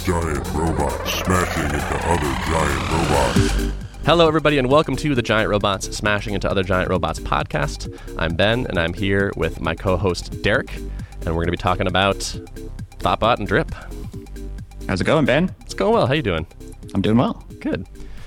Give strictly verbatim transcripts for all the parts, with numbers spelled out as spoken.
Giant robots smashing into other giant robots. Hello, everybody, and welcome to the Giant Robots Smashing into Other Giant Robots podcast. I'm Ben, and I'm here with my co-host Derek, and we're going to be talking about Thoughtbot and Drip. How's it going, Ben? It's going well. How you doing? I'm doing well. Good.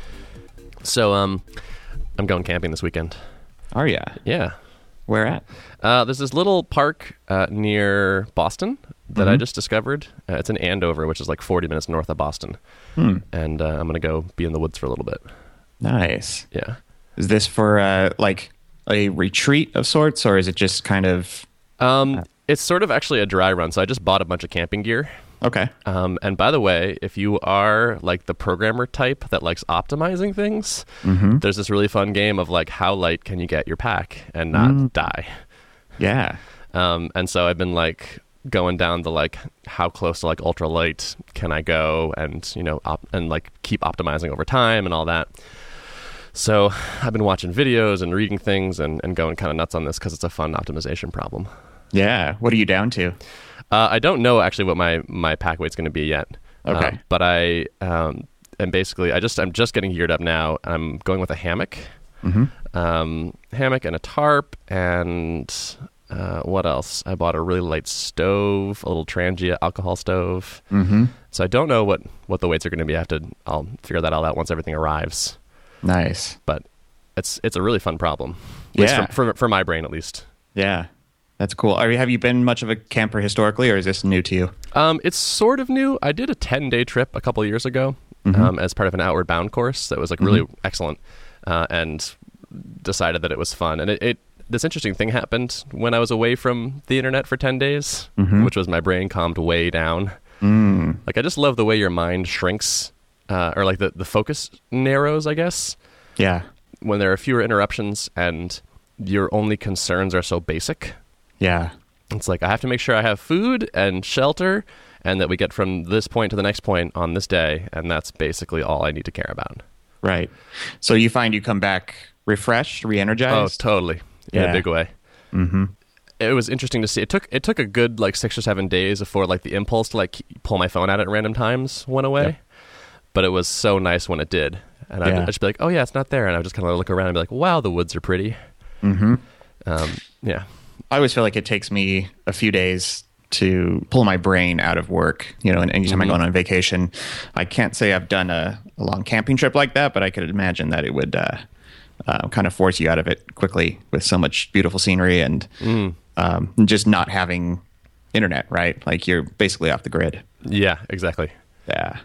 So, um, I'm going camping this weekend. Are ya? Yeah. Where at? Uh, there's this little park uh, near Boston that Mm-hmm. I just discovered. Uh, it's in Andover, which is like forty minutes north of Boston. Hmm. And uh, I'm going to go be in the woods for a little bit. Nice. Yeah. Is this for uh, like a retreat of sorts, or is it just kind of... Um, it's sort of actually a dry run. So I just bought a bunch of camping gear. Okay. Um, and by the way, if you are like the programmer type that likes optimizing things, Mm-hmm. there's this really fun game of like how light can you get your pack and not Mm. die. Yeah. Um, and so I've been like going down the like how close to like ultra light can I go, and you know, op- and like keep optimizing over time and all that. So I've been watching videos and reading things and, and going kind of nuts on this because it's a fun optimization problem. Yeah. What are you down to? Uh, I don't know actually what my, my pack weight's going to be yet. Okay. Um, but I um, am basically, I just, I'm just getting geared up now. I'm going with a hammock, Mm-hmm. um, hammock and a tarp, and uh, what else? I bought a really light stove, a little Trangia alcohol stove. Mm-hmm. So I don't know what, what the weights are going to be. I have to, I'll figure that all out once everything arrives. Nice. But it's, it's a really fun problem. At least Yeah. For, for, for my brain, at least. Yeah. That's cool. Are you, have you been much of a camper historically, or is this new to you? Um, it's sort of new. I did a ten-day trip a couple of years ago Mhm. um, as part of an Outward Bound course that was like really excellent, uh, and decided that it was fun. And it, it this interesting thing happened when I was away from the internet for ten days, Mhm. which was my brain calmed way down. Mm. Like I just love the way your mind shrinks, uh, or like the, the focus narrows, I guess, Yeah. when there are fewer interruptions and your only concerns are so basic. Yeah. It's like I have to make sure I have food and shelter and that we get from this point to the next point on this day, and that's basically all I need to care about. Right. So you find you come back refreshed, Oh, re-energized? totally. In Yeah. a big way. Mm-hmm. It was interesting to see. It took it took a good like six or seven days before like the impulse to like pull my phone out at random times went away. Yep. But it was so nice when it did. And I'd, Yeah. I'd just be like, oh yeah, it's not there. And I would just kind of look around and be like, wow, the woods are pretty. Mm-hmm. Um, yeah. I always feel like it takes me a few days to pull my brain out of work. You know, and anytime Mhm. I go on vacation, I can't say I've done a, a long camping trip like that, but I could imagine that it would uh, uh, kind of force you out of it quickly with so much beautiful scenery and Mm. um, just not having internet, right? Like you're basically off the grid. Yeah, exactly. Yeah.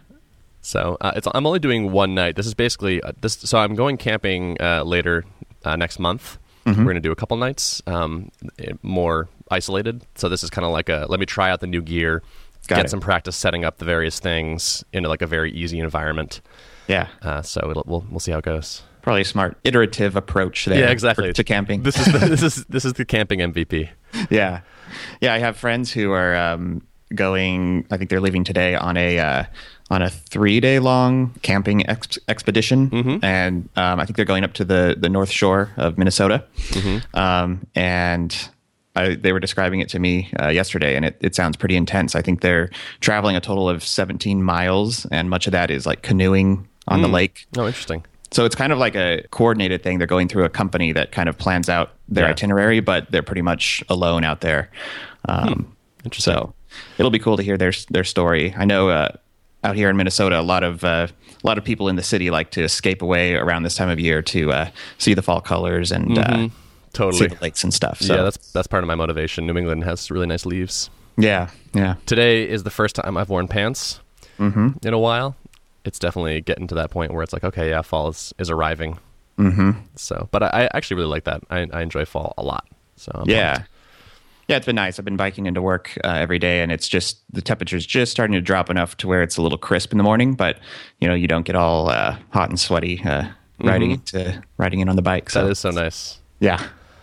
So uh, it's I'm only doing one night. This is basically uh, this. So I'm going camping uh, later uh, next month. Mhm. We're going to do a couple nights, um, eh, more isolated. So this is kind of like a let me try out the new gear, Got get it. some practice setting up the various things into like a very easy environment. Yeah. Uh, so it'll, we'll we'll see how it goes. Probably a smart iterative approach there. Yeah, exactly. for- to camping. This is the, this is this is the camping M V P. Yeah. Yeah, I have friends who are um, going, I think they're leaving today on a uh, on a three day long camping ex- expedition. Mhm. And um, I think they're going up to the, the North Shore of Minnesota. Mm-hmm. Um, and I, they were describing it to me uh, yesterday, and it, it sounds pretty intense. I think they're traveling a total of seventeen miles, and much of that is like canoeing on the Mm. lake. Oh, interesting. So it's kind of like a coordinated thing. They're going through a company that kind of plans out their Yeah. itinerary, but they're pretty much alone out there. Um, Interesting. So it'll be cool to hear their their story. I know uh, out here in Minnesota, a lot of uh, a lot of people in the city like to escape away around this time of year to uh, see the fall colors and uh, Mhm. see Totally. the lakes and stuff. So Yeah, that's that's part of my motivation. New England has really nice leaves. yeah, yeah. Today is the first time I've worn pants Mm-hmm. in a while. It's definitely getting to that point where it's like, okay, yeah, fall is, is arriving. Mm-hmm. So, but I, I actually really like that. I, I enjoy fall a lot. So I'm Yeah. pumped. Yeah, it's been nice. I've been biking into work uh, every day, and it's just the temperature's just starting to drop enough to where it's a little crisp in the morning, but you know you don't get all uh, hot and sweaty uh, riding into riding in on the bike. So That is so nice. yeah,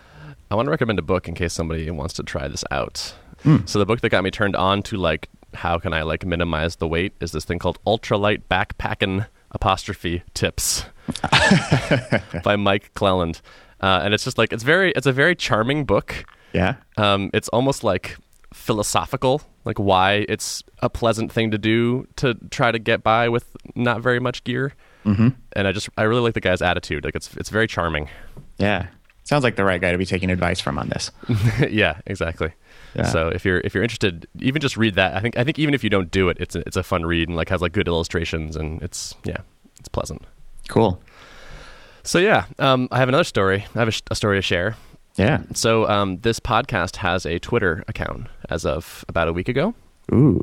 I want to recommend a book in case somebody wants to try this out. Mm. So the book that got me turned on to like how can I like minimize the weight is this thing called Ultralight Backpacking apostrophe tips by Mike Cleland. Uh, and it's just like, it's very, it's a very charming book. yeah, Um, it's almost like philosophical, like why it's a pleasant thing to do to try to get by with not very much gear. Mm-hmm. And I just I really like the guy's attitude. Like it's it's very charming. Yeah, sounds like the right guy to be taking advice from on this. Yeah, exactly. Yeah. So if you're if you're interested, even just read that. I think I think even if you don't do it, it's a, it's a fun read and like has like good illustrations and it's yeah, it's pleasant. Cool. So yeah, um, I have another story. I have a, sh- a story to share. Yeah. So um, this podcast has a Twitter account as of about a week ago. Ooh.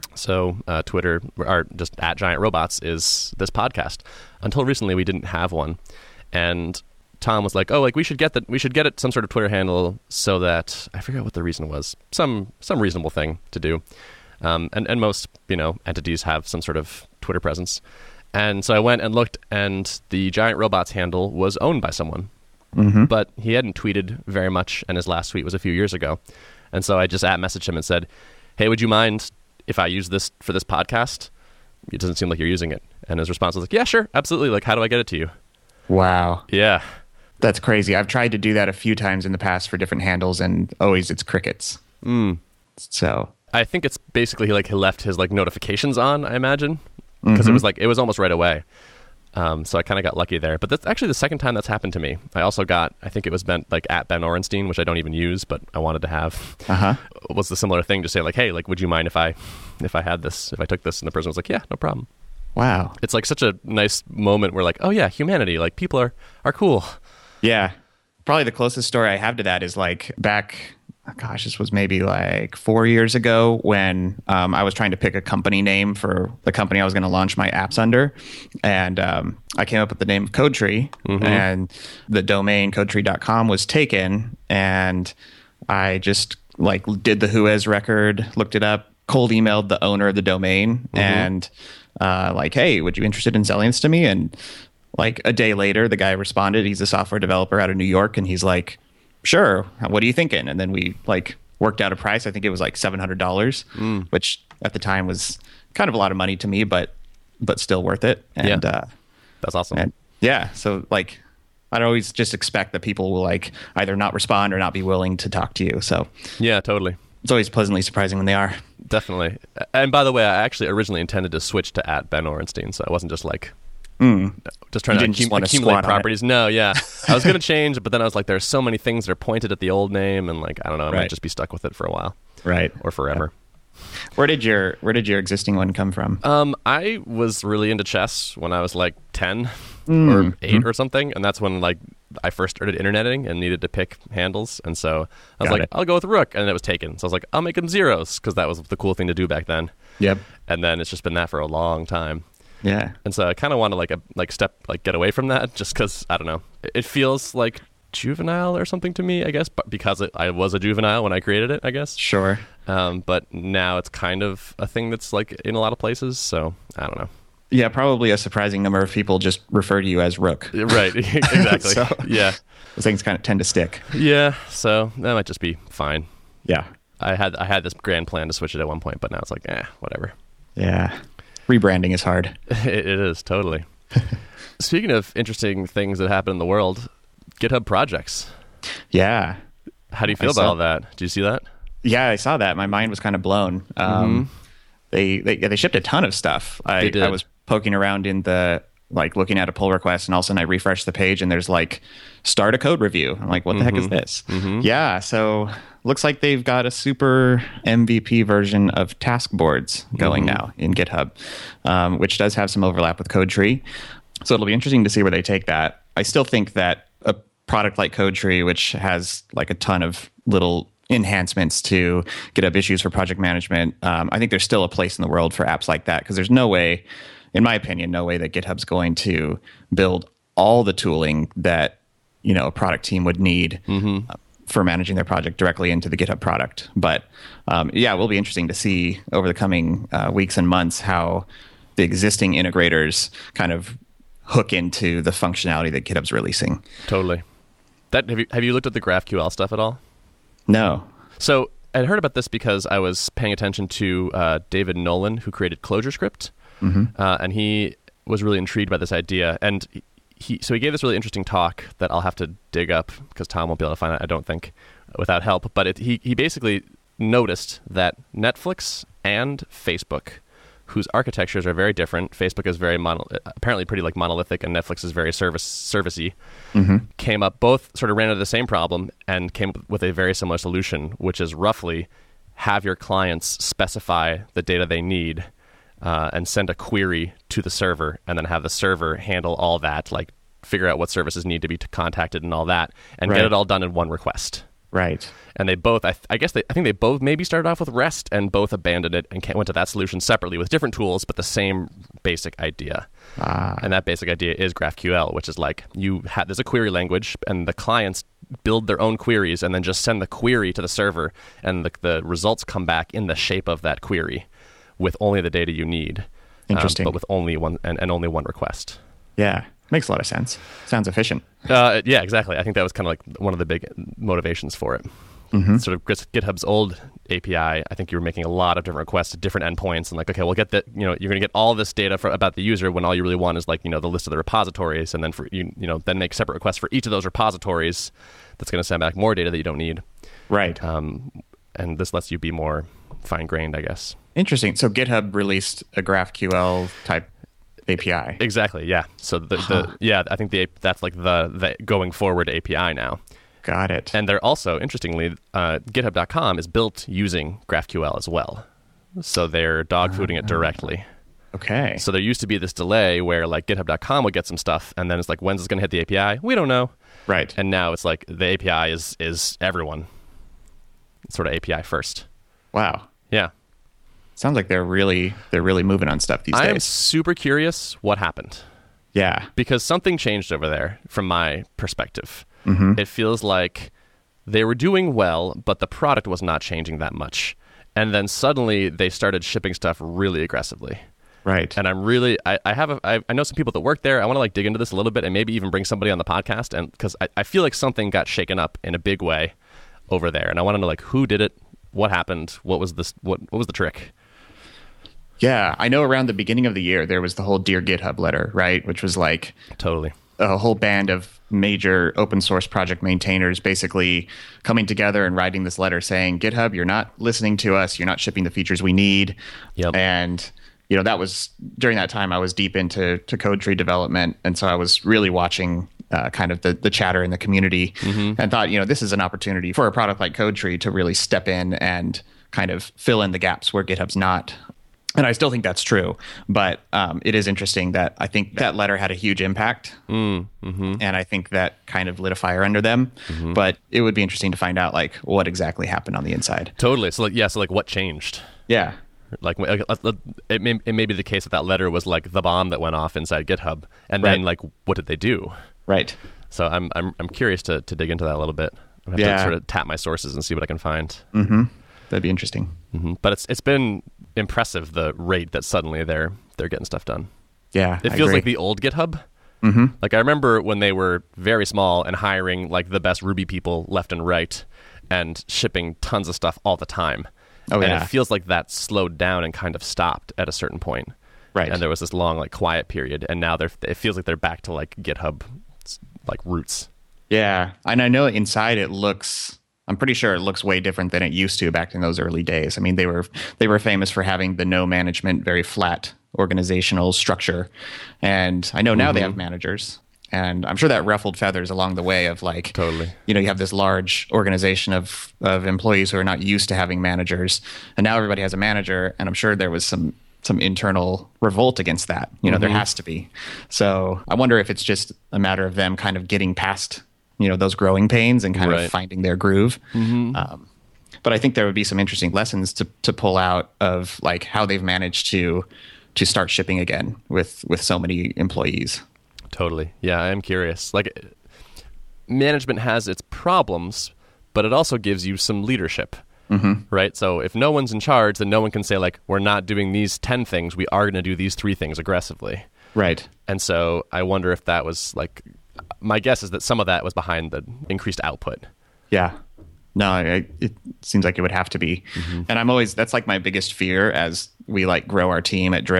So uh, Twitter, or just at Giant Robots, is this podcast. Until recently, we didn't have one, and Tom was like, "Oh, like we should get that. We should get it some sort of Twitter handle so that I forget what the reason was. Some some reasonable thing to do, um, and and most you know entities have some sort of Twitter presence." And so I went and looked, and the Giant Robots handle was owned by someone, Mm-hmm. but he hadn't tweeted very much, and his last tweet was a few years ago. And so I just at messaged him and said, "Hey, would you mind if I use this for this podcast? It doesn't seem like you're using it." And his response was like, "Yeah, sure, absolutely. Like, how do I get it to you?" Wow. Yeah. That's crazy. I've tried to do that a few times in the past for different handles, and always it's crickets. Mm. So I think it's basically like he left his like notifications on, I imagine, because mm-hmm. it was like it was almost right away. Um, so I kind of got lucky there. But that's actually the second time that's happened to me. I also got, I think it was Ben, like at Ben Orenstein, which I don't even use, but I wanted to have. Uh-huh. Was the similar thing to say like, "Hey, like, would you mind if I, if I had this, if I took this?" And the person was like, "Yeah, no problem." Wow. It's like such a nice moment where like, oh yeah, humanity, like people are are cool. Yeah. Probably the closest story I have to that is like back, oh gosh, this was maybe like four years ago when um, I was trying to pick a company name for the company I was going to launch my apps under. And um, I came up with the name of CodeTree, mm-hmm. and the domain codetree dot com was taken. And I just like did the Whois record, looked it up, cold emailed the owner of the domain, mm-hmm. and uh, like, "Hey, would you be interested in selling this to me?" And like a day later, the guy responded. He's a software developer out of New York, and he's like, "Sure, what are you thinking?" And then we like worked out a price. I think it was like seven hundred dollars, mm. which at the time was kind of a lot of money to me, but but still worth it. And yeah. uh, that's awesome. And yeah, so like I'd always just expect that people will like either not respond or not be willing to talk to you. So yeah, totally. It's always pleasantly surprising when they are. Definitely. And by the way, I actually originally intended to switch to at Ben Orenstein, so I wasn't just like mm. just trying you to didn't accum- just accumulate properties. No, yeah. I was going to change, but then I was like, there's so many things that are pointed at the old name, and like, I don't know, I right. might just be stuck with it for a while. Right. Or forever. Yeah. Where did your Where did your existing one come from? Um, I was really into chess when I was like ten mm. or eight mm. or something, and that's when like I first started interneting and needed to pick handles, and so I was Got like, it. I'll go with Rook, and it was taken. So I was like, I'll make them zeros because that was the cool thing to do back then. Yep. And then it's just been that for a long time. Yeah. And so I kind of want to like a like step like get away from that, just because I don't know, it, it feels like juvenile or something to me, I guess, but because it, I was a juvenile when I created it, I guess. Sure. Um, but now it's kind of a thing that's like in a lot of places, so I don't know. Yeah, probably a surprising number of people just refer to you as Rook. Right, exactly. So, yeah. Those things kind of tend to stick. Yeah, so that might just be fine. Yeah. I had I had this grand plan to switch it at one point, but now it's like, eh, whatever. Yeah. Rebranding is hard. it, it is, totally. Speaking of interesting things that happen in the world, GitHub projects. Yeah. How do you feel I about saw, all that? Did you see that? Yeah, I saw that. My mind was kind of blown. Um, mm-hmm. They they yeah, they shipped a ton of stuff. I, they did. I was poking around in the like looking at a pull request, and all of a sudden I refresh the page, and there's like start a code review. I'm like, what the mm-hmm. heck is this? Mm-hmm. Yeah, so looks like they've got a super M V P version of task boards going mm-hmm. now in GitHub, um, which does have some overlap with CodeTree. So it'll be interesting to see where they take that. I still think that a product like CodeTree, which has like a ton of little enhancements to GitHub issues for project management, um, I think there's still a place in the world for apps like that, because there's no way, in my opinion, no way that GitHub's going to build all the tooling that, you know, a product team would need mm-hmm. uh, for managing their project directly into the GitHub product. But um, yeah, it will be interesting to see over the coming uh, weeks and months how the existing integrators kind of hook into the functionality that GitHub's releasing. Totally. That have you have you looked at the GraphQL stuff at all? No. So I heard about this because I was paying attention to uh, David Nolan, who created ClojureScript, mm-hmm. uh, and he was really intrigued by this idea. And he so he gave this really interesting talk that I'll have to dig up because Tom won't be able to find it, I don't think, without help. But it, he he basically noticed that Netflix and Facebook, whose architectures are very different, Facebook is very mono, apparently pretty like monolithic, and Netflix is very service servicey, mm-hmm. came up, both sort of ran into the same problem and came up with a very similar solution, which is roughly have your clients specify the data they need uh, and send a query to the server, and then have the server handle all that, like figure out what services need to be contacted and all that, and right. get it all done in one request. Right. And they both, I, th- I guess, they, I think they both maybe started off with REST and both abandoned it and went to that solution separately with different tools, but the same basic idea. Ah. And that basic idea is GraphQL, which is like you have, there's a query language, and the clients build their own queries and then just send the query to the server, and the, the results come back in the shape of that query with only the data you need. Interesting. Um, but with only one and, and only one request. Yeah. Makes a lot of sense. Sounds efficient. Uh, yeah, exactly. I think that was kind of like one of the big motivations for it. Mm-hmm. Sort of GitHub's old A P I, I think you were making a lot of different requests to different endpoints, and like, okay, we'll get that, you know, you're going to get all this data for, about the user when all you really want is like, you know, the list of the repositories, and then for you, you know, then make separate requests for each of those repositories. That's going to send back more data that you don't need. Right. Um, and this lets you be more fine-grained, I guess. Interesting. So GitHub released a GraphQL type A P I. Exactly. Yeah. So the, huh. the yeah, I think the that's like the, the going forward A P I now. Got it. And they're also, interestingly, uh, GitHub dot com is built using GraphQL as well. So they're dogfooding uh, it directly. Okay. So there used to be this delay where like GitHub dot com would get some stuff, and then it's like, when's this going to hit the A P I? We don't know. Right. And now it's like the A P I is is everyone. It's sort of A P I first. Wow. Yeah. Sounds like they're really they're really moving on stuff these I days. am super curious what happened. Yeah. Because something changed over there from my perspective. Mm-hmm. It feels like they were doing well, but the product was not changing that much. And then suddenly they started shipping stuff really aggressively. Right. And I'm really, I, I have, a, I, I know some people that work there. I want to like dig into this a little bit and maybe even bring somebody on the podcast. And because I, I feel like something got shaken up in a big way over there. And I want to know like who did it, what happened, what was this, what, what was the trick? Yeah, I know around the beginning of the year, there was the whole Dear GitHub letter, right? Which was like totally a whole band of major open source project maintainers basically coming together and writing this letter saying, GitHub, you're not listening to us. You're not shipping the features we need. Yep. And, you know, that was during that time I was deep into to code tree development. And so I was really watching uh, kind of the, the chatter in the community mm-hmm. and thought, you know, this is an opportunity for a product like CodeTree to really step in and kind of fill in the gaps where GitHub's not. And I still think that's true, but um, it is interesting that I think that letter had a huge impact, mm, mm-hmm. and I think that kind of lit a fire under them. Mm-hmm. But it would be interesting to find out like what exactly happened on the inside. Totally. So like, yeah. So like, what changed? Yeah. Like it may it may be the case that that letter was like the bomb that went off inside GitHub, and then right. like what did they do? Right. So I'm I'm I'm curious to to dig into that a little bit. I have yeah. to sort of tap my sources and see what I can find. Mm-hmm. That'd be interesting. Mm-hmm. But it's it's been impressive the rate that suddenly they're they're getting stuff done. Yeah, it I feels agree. like the old GitHub. Mm-hmm. Like I remember when they were very small and hiring like the best Ruby people left and right, and shipping tons of stuff all the time. Oh and yeah. it feels like that slowed down and kind of stopped at a certain point. Right. And there was this long like quiet period, and now they're it feels like they're back to like GitHub like roots. Yeah, and I know inside it looks. I'm pretty sure it looks way different than it used to back in those early days. I mean, they were they were famous for having the no management, very flat organizational structure. And I know now mm-hmm. they have managers. And I'm sure that ruffled feathers along the way of like, totally. You know, you have this large organization of, of employees who are not used to having managers. And now everybody has a manager. And I'm sure there was some some internal revolt against that. You know, mm-hmm. there has to be. So I wonder if it's just a matter of them kind of getting past you know, those growing pains and kind right. of finding their groove. Mm-hmm. Um, but I think there would be some interesting lessons to to pull out of like how they've managed to to start shipping again with with so many employees. Totally. Yeah, I am curious. Like management has its problems, but it also gives you some leadership. Mm-hmm. Right? So if no one's in charge, then no one can say like, we're not doing these ten things. We are going to do these three things aggressively. Right. And so I wonder if that was like, my guess is that some of that was behind the increased output. Yeah. No, I, it seems like it would have to be. Mm-hmm. And I'm always, that's like my biggest fear as we like grow our team at Drip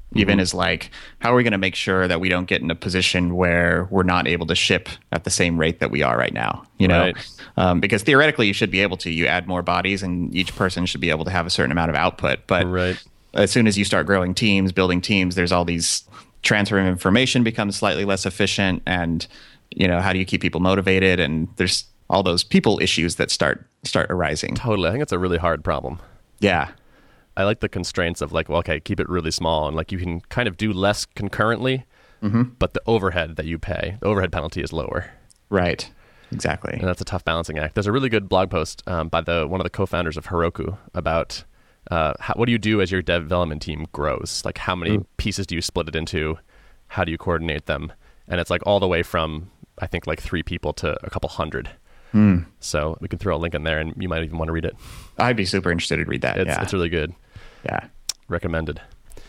even Mm-hmm. is like, how are we going to make sure that we don't get in a position where we're not able to ship at the same rate that we are right now? You know, Right. um, because theoretically you should be able to. You add more bodies, and each person should be able to have a certain amount of output. But Right. as soon as you start growing teams, building teams, there's all these transfer of information becomes slightly less efficient, and you know, how do you keep people motivated? And there's all those people issues that start start arising. Totally. I think it's a really hard problem. Yeah. I like the constraints of like, well, okay, keep it really small, and like you can kind of do less concurrently, Mm-hmm. but the overhead that you pay, the overhead penalty is lower. Right. Exactly. And that's a tough balancing act. There's a really good blog post um, by the one of the co-founders of Heroku about uh, how, what do you do as your development team grows? Like how many Mm. pieces do you split it into? How do you coordinate them? And it's like all the way from, I think, like three people to a couple hundred. Mm. So we can throw a link in there, and you might even want to read it. I'd be super interested to read that. It's, yeah. it's really good. yeah. Recommended.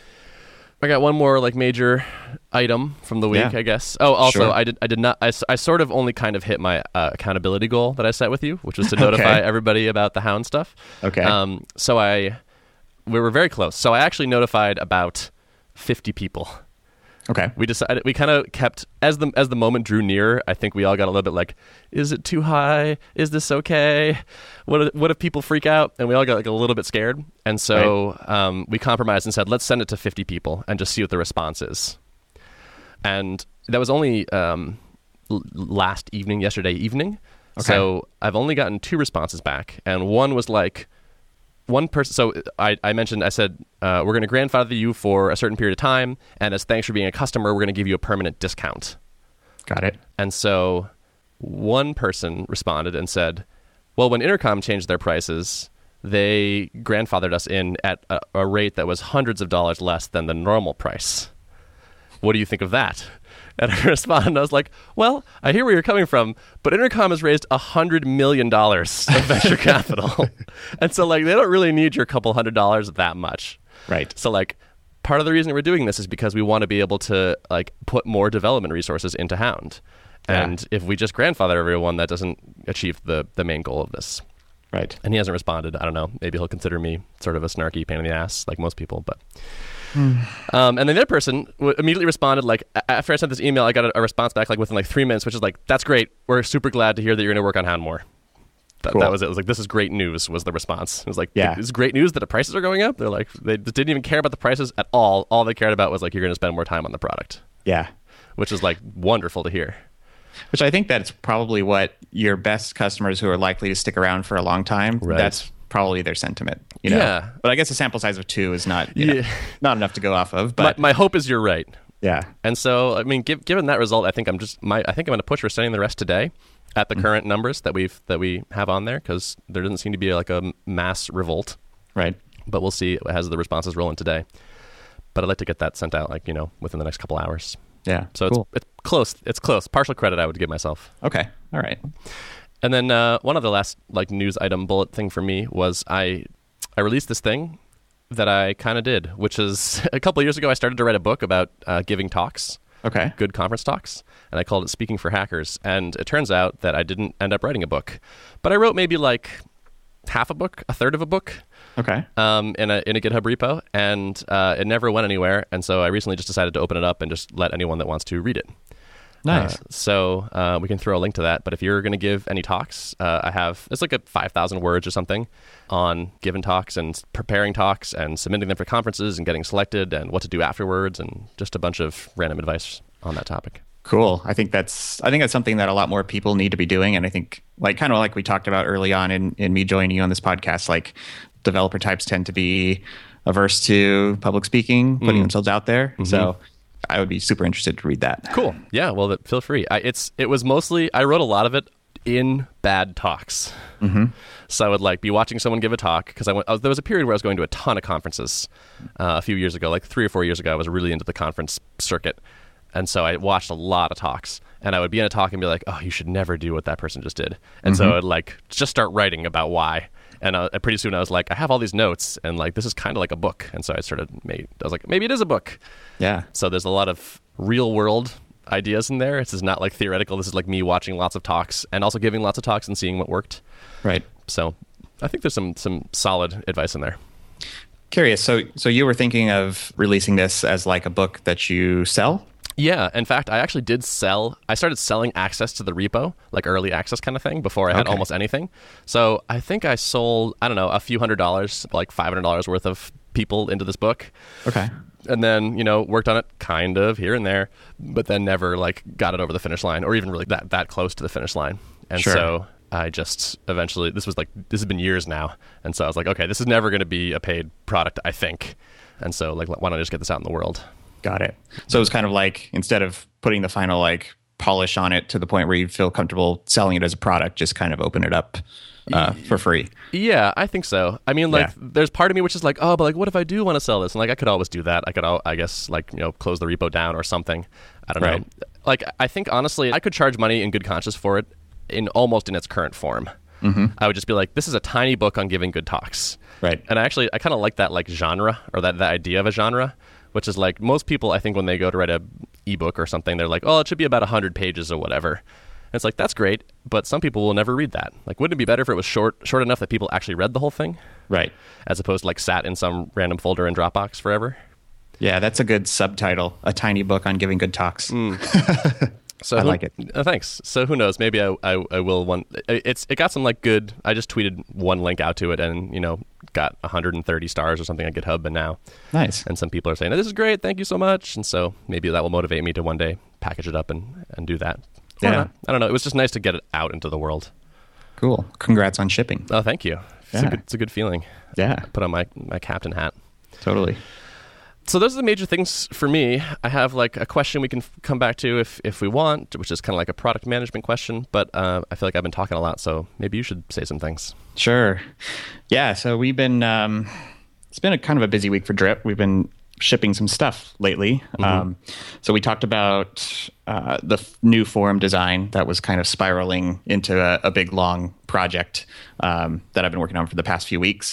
I got one more like major item from the week, Yeah. I guess. Oh, also, Sure. I did I did not I, s- I sort of only kind of hit my uh, accountability goal that I set with you, which was to notify Okay. everybody about the Hound stuff. Okay. Um. So I we were very close. So I actually notified about fifty people. Okay. We decided we kind of kept as the as the moment drew near. I think we all got a little bit like, is it too high? Is this okay? What if, what if people freak out? And we all got like a little bit scared. And so um, we compromised and said, let's send it to fifty people and just see what the response is. And that was only um, l- last evening, yesterday evening. Okay. So I've only gotten two responses back, and one was like. One person, so I, I mentioned, I said, uh, we're going to grandfather you for a certain period of time, and as thanks for being a customer, we're going to give you a permanent discount. Got it. And so one person responded and said, well, when Intercom changed their prices, they grandfathered us in at a, a rate that was hundreds of dollars less than the normal price. What do you think of that? And I responded, I was like, well, I hear where you're coming from, but Intercom has raised one hundred million dollars of venture capital. And so, like, they don't really need your couple hundred dollars that much. Right. So, like, part of the reason we're doing this is because we want to be able to, like, put more development resources into Hound. Yeah. And if we just grandfather everyone, that doesn't achieve the, the main goal of this. Right. And he hasn't responded. I don't know. Maybe he'll consider me sort of a snarky pain in the ass, like most people, but... Um, and then the other person w- immediately responded, like, a- after I sent this email, I got a, a response back, like, within, like, three minutes, which is like, that's great. We're super glad to hear that you're going to work on Hound more. That, Cool. that was it. It was like, this is great news, was the response. It was like, Yeah. this is great news that the prices are going up. They're like, they just didn't even care about the prices at all. All they cared about was, like, you're going to spend more time on the product, Yeah. which is, like, wonderful to hear. Which I think that's probably what your best customers who are likely to stick around for a long time, Right. that's probably their sentiment. You know? Yeah. But I guess a sample size of two is not, you know, Yeah. not enough to go off of. My, But my hope is you're right. yeah. And so, I mean, give, given that result, I think I'm just my. I think I'm going to push for sending the rest today at the Mm-hmm. current numbers that we've that we have on there, because there doesn't seem to be like a mass revolt. Right. But we'll see as the responses roll in today. But I'd like to get that sent out, like, you know, within the next couple hours. Yeah. So cool. it's it's close. It's close. Partial credit I would give myself. Okay. All right. And then uh, one of the last like news item bullet thing for me was I I released this thing that I kind of did, which is a couple of years ago I started to write a book about uh, giving talks. Okay. Good conference talks, and I called it Speaking for Hackers. And it turns out that I didn't end up writing a book, but I wrote maybe like half a book, a third of a book, Okay. um, in a in a GitHub repo, and uh, it never went anywhere. And so I recently just decided to open it up and just let anyone that wants to read it. Nice. Uh, so uh, we can throw a link to that. But if you're going to give any talks, uh, I have it's like a five thousand words or something on giving talks and preparing talks and submitting them for conferences and getting selected and what to do afterwards and just a bunch of random advice on that topic. Cool. I think that's I think that's something that a lot more people need to be doing. And I think like kind of like we talked about early on in, in me joining you on this podcast, like developer types tend to be averse to public speaking, putting Mm. themselves out there. Mm-hmm. So I would be super interested to read that. Cool. Yeah. Well, th- feel free. I, it's it was mostly I wrote a lot of it in bad talks. Mm-hmm. So I would like be watching someone give a talk because I went. I was, there was a period where I was going to a ton of conferences uh, a few years ago, like three or four years ago. I was really into the conference circuit, and so I watched a lot of talks. And I would be in a talk and be like, "Oh, you should never do what that person just did." And so I'd like just start writing about why. And uh, pretty soon I was like, I have all these notes, and like this is kind of like a book. And so I started. Made, I was like, maybe it is a book. Yeah. So there's a lot of real world ideas in there. This is not like theoretical. This is like me watching lots of talks and also giving lots of talks and seeing what worked. Right. So I think there's some some solid advice in there. Curious. So, so you were thinking of releasing this as like a book that you sell? Yeah. In fact, I actually did sell. I started selling access to the repo, like early access kind of thing, before I had Okay. almost anything. So I think I sold, I don't know, a few hundred dollars, like five hundred dollars worth of people into this book. Okay. And then, you know, worked on it kind of here and there, but then never like got it over the finish line or even really that, that close to the finish line. And Sure. so I just eventually, this was like, this has been years now. And so I was like, okay, this is never going to be a paid product, I think. And so like, why don't I just get this out in the world? Got it. So it was kind of like, instead of putting the final like polish on it to the point where you feel comfortable selling it as a product, just kind of open it up uh, for free. Yeah, I think so. I mean, like, Yeah. there's part of me which is like, oh, but like, what if I do want to sell this? And like, I could always do that. I could, al- I guess, like, you know, close the repo down or something. I don't Right. know. Like, I think honestly, I could charge money in good conscience for it in almost in its current form. Mm-hmm. I would just be like, this is a tiny book on giving good talks. Right. And I actually, I kind of like that like genre or that, that idea of a genre, which is like most people, I think when they go to write a ebook or something, they're like, oh, it should be about one hundred pages or whatever. And it's like, that's great, but some people will never read that. Like, wouldn't it be better if it was short short enough that people actually read the whole thing? Right. As opposed to like sat in some random folder in Dropbox forever? Yeah, that's a good subtitle. A tiny book on giving good talks. So I who- like it. Uh, thanks. So who knows? Maybe I, I I will one. it- It's it got some like good. I just tweeted one link out to it, and you know got one hundred thirty stars or something on GitHub, and now Nice. and some people are saying this is great, thank you so much, and so maybe that will motivate me to one day package it up and and do that. Or Yeah. not. I don't know. It was just nice to get it out into the world. Cool. Congrats on shipping. Oh, thank you. It's, Yeah. a, good, it's a good feeling. Yeah, Put on my my captain hat. totally. So those are the major things for me. I have like a question we can f- come back to if, if we want, which is kind of like a product management question. But uh, I feel like I've been talking a lot, so maybe you should say some things. Sure. Yeah, so we've been, um, it's been a kind of a busy week for Drip. We've been shipping some stuff lately. Um, so we talked about uh, the f- new forum design that was kind of spiraling into a, a big, long project um, that I've been working on for the past few weeks.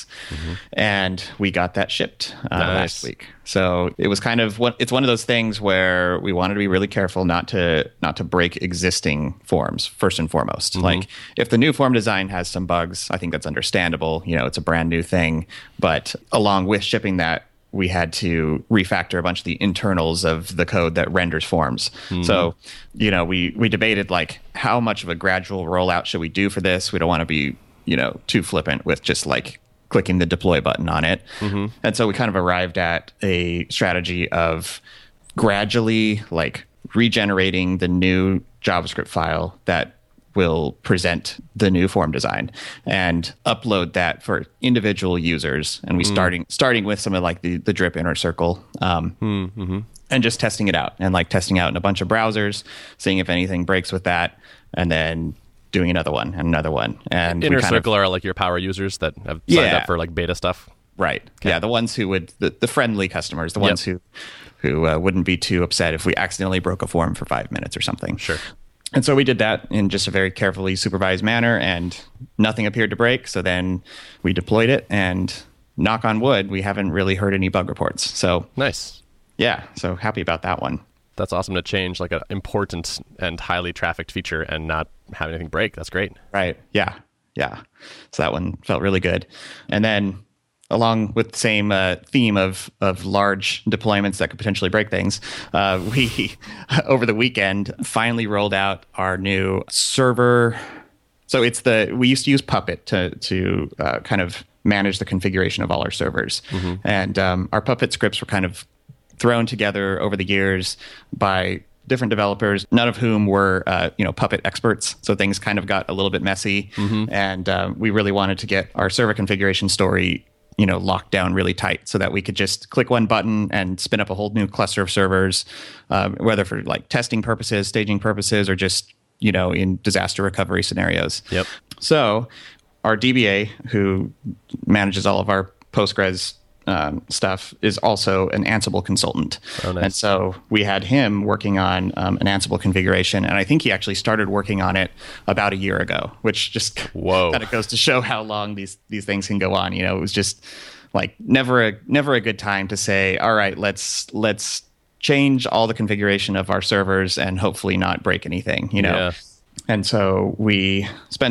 And we got that shipped uh, Nice. last week. So it was kind of what it's one of those things where we wanted to be really careful not to not to break existing forms first and foremost. Like if the new form design has some bugs, I think that's understandable. You know, it's a brand new thing, but along with shipping that, we had to refactor a bunch of the internals of the code that renders forms. So, you know, we we debated like how much of a gradual rollout should we do for this? We don't want to be, you know, too flippant with just like clicking the deploy button on it. And so we kind of arrived at a strategy of gradually like regenerating the new JavaScript file that will present the new form design and upload that for individual users. And we starting starting with some of like the, the Drip inner circle um, and just testing it out and like testing out in a bunch of browsers, seeing if anything breaks with that, and then doing another one and another one. And we Inner kind of- Circle are like your power users that have signed Yeah. up for like beta stuff. Right. Yeah, the ones who would the, the friendly customers, the ones who who uh, wouldn't be too upset if we accidentally broke a form for five minutes or something. Sure. And so we did that in just a very carefully supervised manner, and nothing appeared to break. So then we deployed it, and knock on wood, we haven't really heard any bug reports. So Nice. yeah, so happy about that one. That's awesome to change like an important and highly trafficked feature and not have anything break. That's great. Right. Yeah. Yeah. So that one felt really good. And then along with the same uh, theme of of large deployments that could potentially break things, uh, we, over the weekend, finally rolled out our new server. So it's the, we used to use Puppet to, to uh, kind of manage the configuration of all our servers. And um, our Puppet scripts were kind of thrown together over the years by different developers, none of whom were, uh, you know, Puppet experts. So things kind of got a little bit messy. And uh, we really wanted to get our server configuration story, you know, locked down really tight so that we could just click one button and spin up a whole new cluster of servers, um, whether for like testing purposes, staging purposes, or just, you know, in disaster recovery scenarios. Yep. So our D B A, who manages all of our Postgres um, stuff, is also an Ansible consultant. Oh, nice. And so we had him working on um, an Ansible configuration, and I think he actually started working on it about a year ago, which just Whoa. kind of goes to show how long these these things can go on. You know, it was just like never a never a good time to say, all right, let's let's change all the configuration of our servers and hopefully not break anything. You know. Yeah. And so we spent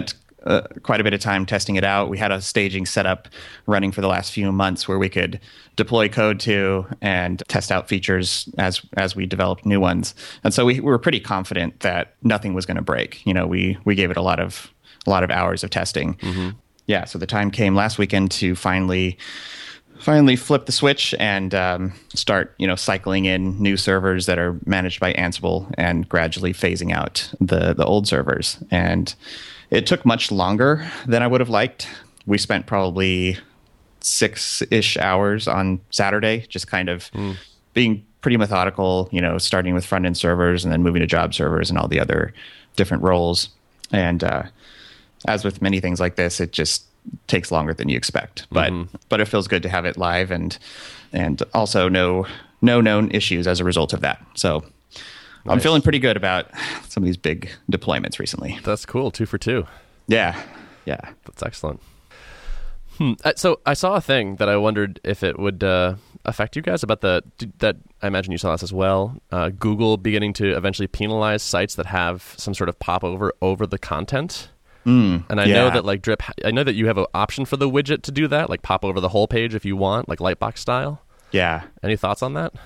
uh, quite a bit of time testing it out. We had a staging setup running for the last few months where we could deploy code to and test out features as as we developed new ones. And so we, we were pretty confident that nothing was going to break. You know, we we gave it a lot of a lot of hours of testing. Mm-hmm. Yeah, so the time came last weekend to finally finally flip the switch and um, start, you know, cycling in new servers that are managed by Ansible and gradually phasing out the the old servers. And it took much longer than I would have liked. We spent probably six-ish hours on Saturday, just kind of mm. being pretty methodical, you know, starting with front-end servers and then moving to job servers and all the other different roles. And uh, as with many things like this, it just takes longer than you expect, but mm-hmm. but it feels good to have it live, and and also no no known issues as a result of that. So nice. I'm feeling pretty good about some of these big deployments recently. That's cool. Two for two. Yeah, yeah, that's excellent. Hmm. So I saw a thing that I wondered if it would uh, affect you guys about the that I imagine you saw this as well. Uh, Google beginning to eventually penalize sites that have some sort of pop over over the content. Mm, and I yeah. know that like Drip, I know that you have an option for the widget to do that, like pop over the whole page if you want, like Lightbox style. Yeah. Any thoughts on that?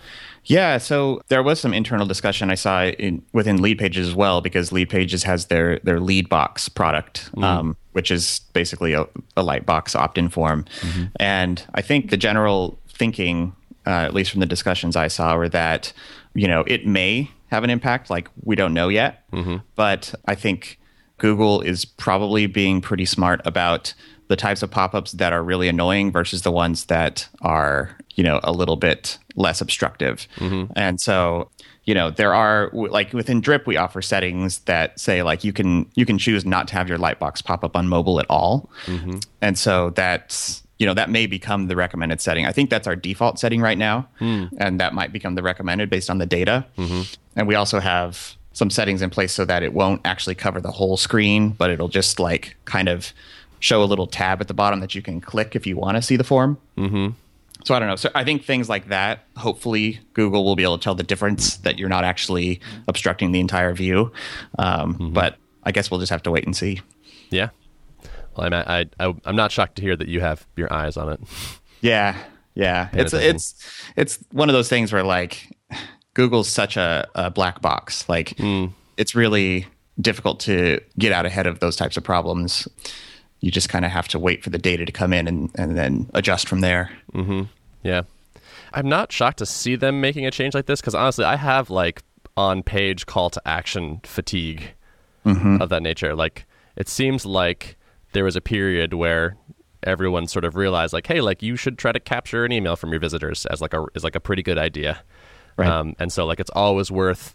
Yeah, so there was some internal discussion I saw in, within Leadpages as well, because Leadpages has their their Leadbox product, mm. um, which is basically a, a Lightbox opt-in form. Mm-hmm. And I think the general thinking, uh, at least from the discussions I saw, were that, you know, it may have an impact, like we don't know yet, mm-hmm. but I think Google is probably being pretty smart about the types of pop-ups that are really annoying versus the ones that are, you know, a little bit less obstructive. Mm-hmm. And so, you know, there are, like within Drip, we offer settings that say like you can you can choose not to have your Lightbox pop up on mobile at all. Mm-hmm. And so that's, you know, that may become the recommended setting. I think that's our default setting right now. Mm. And that might become the recommended based on the data. Mm-hmm. And we also have some settings in place so that it won't actually cover the whole screen, but it'll just like kind of show a little tab at the bottom that you can click if you want to see the form. Mm-hmm. So I don't know. So I think things like that, hopefully Google will be able to tell the difference that you're not actually obstructing the entire view. Um, mm-hmm. But I guess we'll just have to wait and see. Yeah. Well, I'm, I, I, I'm not shocked to hear that you have your eyes on it. Yeah. Yeah. It's, it's, it's one of those things where like, Google's such a, a black box. Like, mm. it's really difficult to get out ahead of those types of problems. You just kind of have to wait for the data to come in and, and then adjust from there. Mm-hmm. Yeah. I'm not shocked to see them making a change like this, because honestly, I have like on-page call to action fatigue mm-hmm. of that nature. Like, it seems like there was a period where everyone sort of realized like, hey, like you should try to capture an email from your visitors as like a, is like a pretty good idea. Right. Um, and so like it's always worth,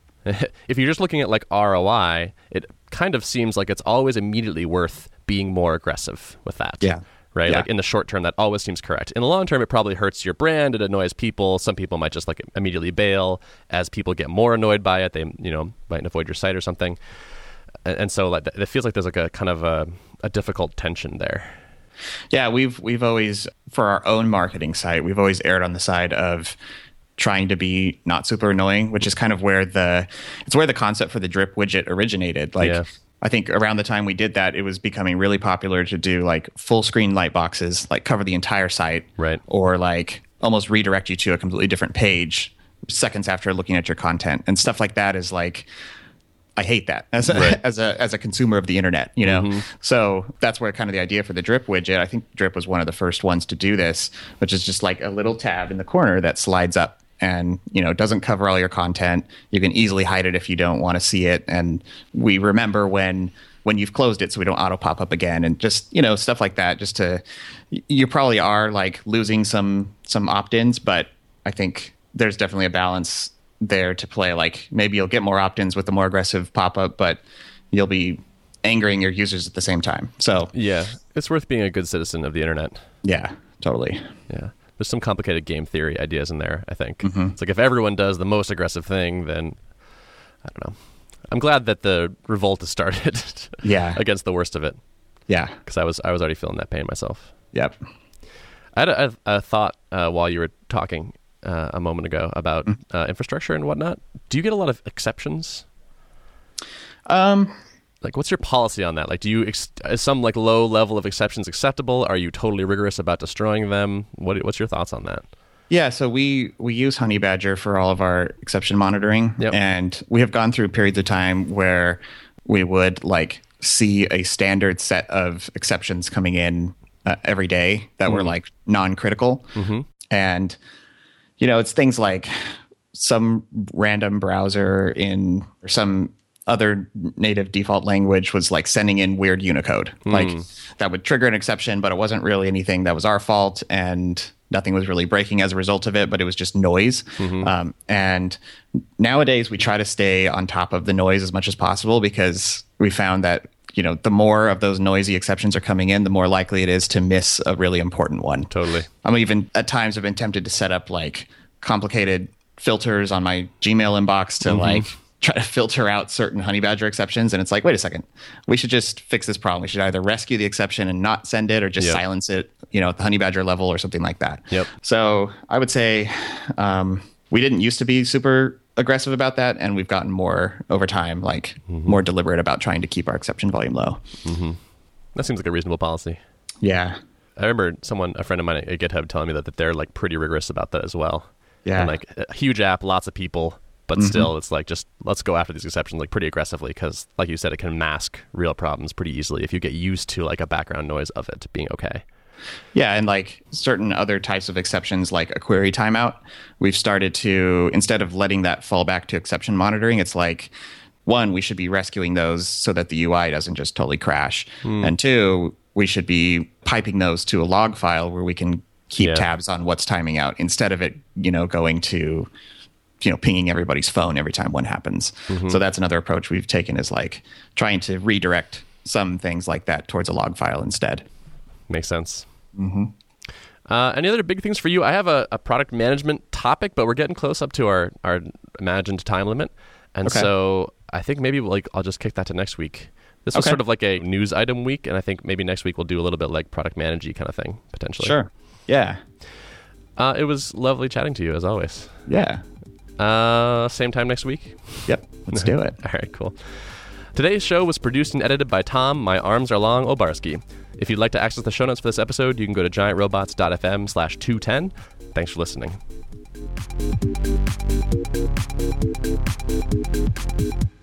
if you're just looking at like R O I, it kind of seems like it's always immediately worth being more aggressive with that. Yeah. Right. Yeah. Like in the short term, that always seems correct. In the long term, it probably hurts your brand. It annoys people. Some people might just like immediately bail. As people get more annoyed by it, they, you know, might avoid your site or something. And, and so like it feels like there's like a kind of a, a difficult tension there. Yeah. We've, we've always, for our own marketing site, we've always erred on the side of trying to be not super annoying, which is kind of where the it's where the concept for the Drip widget originated. Like, yeah. I think around the time we did that, it was becoming really popular to do like full screen light boxes, like cover the entire site, right? Or like almost redirect you to a completely different page seconds after looking at your content, and stuff like that is like, I hate that as a, right. as a as a consumer of the internet, you know. Mm-hmm. So that's where kind of the idea for the Drip widget. I think Drip was one of the first ones to do this, which is just like a little tab in the corner that slides up. And, you know, doesn't cover all your content. You can easily hide it if you don't want to see it. And we remember when when you've closed it so we don't auto pop up again. And just, you know, stuff like that. Just to, you probably are like losing some some opt-ins, but I think there's definitely a balance there to play. Like maybe you'll get more opt-ins with the more aggressive pop-up, but you'll be angering your users at the same time. So yeah, it's worth being a good citizen of the internet. Yeah, totally. Yeah. There's some complicated game theory ideas in there, I think. Mm-hmm. It's like if everyone does the most aggressive thing, then I don't know. I'm glad that the revolt has started yeah. against the worst of it. Yeah. Because I was I was already feeling that pain myself. Yep. I had a, a, a thought uh, while you were talking uh, a moment ago about mm-hmm. uh, infrastructure and whatnot. Do you get a lot of exceptions? Um, like, what's your policy on that? Like, do you ex- is some like low level of exceptions acceptable? Are you totally rigorous about destroying them? What what's your thoughts on that? Yeah, so we we use Honeybadger for all of our exception monitoring, Yep. and we have gone through periods of time where we would like see a standard set of exceptions coming in uh, every day that were like non-critical, Mm-hmm. and you know, it's things like some random browser in or some other native default language was like sending in weird Unicode, like that would trigger an exception, but it wasn't really anything that was our fault, and nothing was really breaking as a result of it, but it was just noise. Mm-hmm. Um, and nowadays we try to stay on top of the noise as much as possible, because we found that, you know, the more of those noisy exceptions are coming in, the more likely it is to miss a really important one. Totally. I'm even at times have been tempted to set up like complicated filters on my Gmail inbox to Mm-hmm. like try to filter out certain Honeybadger exceptions. And it's like, wait a second, we should just fix this problem. We should either rescue the exception and not send it, or just Yep. silence it, you know, at the Honeybadger level or something like that. Yep. So I would say um, we didn't used to be super aggressive about that, and we've gotten more over time, like Mm-hmm. more deliberate about trying to keep our exception volume low. That seems like a reasonable policy. Yeah. I remember someone, a friend of mine at GitHub, telling me that, that they're like pretty rigorous about that as well. Yeah. And like a huge app, lots of people, but Mm-hmm. still, it's like just let's go after these exceptions like pretty aggressively, because, like you said, it can mask real problems pretty easily if you get used to like a background noise of it being okay. Yeah, and like certain other types of exceptions, like a query timeout, we've started to, instead of letting that fall back to exception monitoring, it's like, one, we should be rescuing those so that the U I doesn't just totally crash. And two, we should be piping those to a log file where we can keep Yeah. tabs on what's timing out, instead of it, you know, going to, you know, pinging everybody's phone every time one happens. So that's another approach we've taken, is like trying to redirect some things like that towards a log file instead. Makes sense. Mm-hmm. Uh, any other big things for you? I have a, a product management topic, but we're getting close up to our, our imagined time limit. And Okay. so I think maybe like I'll just kick that to next week. This was Okay. sort of like a news item week, and I think maybe next week we'll do a little bit like product managey kind of thing, potentially. Sure. Yeah. Uh, it was lovely chatting to you, as always. Yeah. Uh, same time next week? Yep. Let's do it. All right, cool. Today's show was produced and edited by Tom, My Arms Are Long, Obarski. If you'd like to access the show notes for this episode, you can go to giantrobots.fm slash 210. Thanks for listening.